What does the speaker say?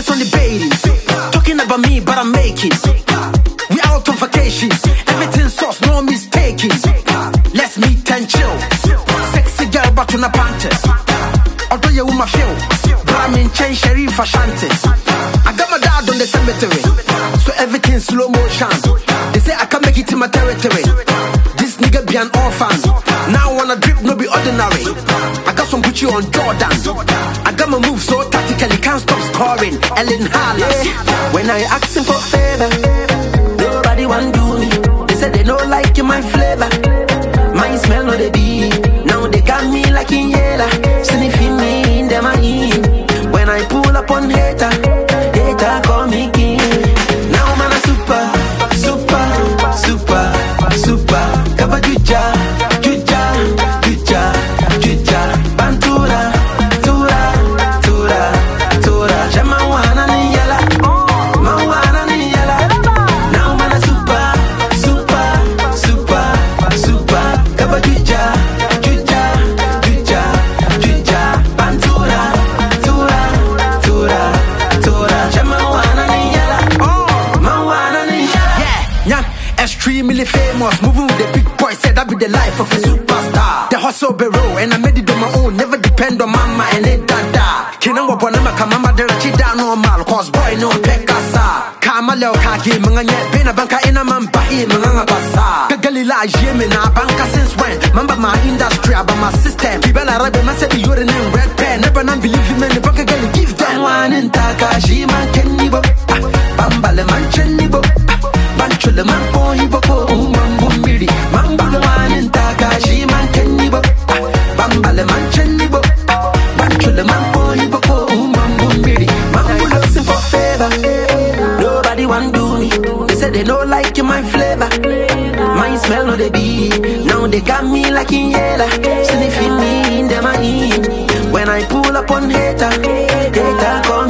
focus on the baby. Talking about me, but I'm making. We out on vacations. Everything sauce, no mistaking. Let's meet and chill. Sexy girl, but on a panties. Although you my feel, but I'm in chain Sharif Ashantis. I got my dad on the cemetery, so everything slow motion. They say I can make it in my territory. This nigga be an orphan. Now I wanna drip, no be ordinary. I got some Gucci on Jordan. I got my move so tactically, can't stop scoring. Ellen Haaland. When I asking for favor, nobody want do me. They say they don't like my flavor. My smell no they be. Now they got me like in yellow. Sniffing me in them in. When I pull up on hater, hater call me king. Now man a super, super, super, super. Kaba juja, juja, juja, juja. Bantura, tura, tura, tura. Jama wana ni yala, mawana ni yala. Now man a super, super, super, super. Kaba juja, juja, juja, juja. Bantura, tura, tura, tura. Jama wana ni yala, mawana ni yala. Yeah, extremely famous. Moving with the big boy, said that be the life of a superstar. The hustle bureau, and I made it on my own. Never depend on mama and it dada. Kina wabona mama de rachida normal. Cause boy no pekasa. Kama leo kaki manganye. Pena banka ina mamba manganga basa. Kagalila jeme na banka since when? Mamba my industry, about my system. People are rabbi, man said you're in red pen. Never not believe you, man. The banka gali give them. One in Takashi man kennibo. Bambale man chennibo. Banchule man boy boko. Mambo miri. Mambule one in Takashi man kennibo. Bambale man chennibo. Banchule man boy boko. Mambo miri. Mambo looking for favor. Nobody want do me. They say they don't like my flavor. My smell no they be. Now they got me like in yellow. Sniffing me in them in. When I pull up on hater, hater call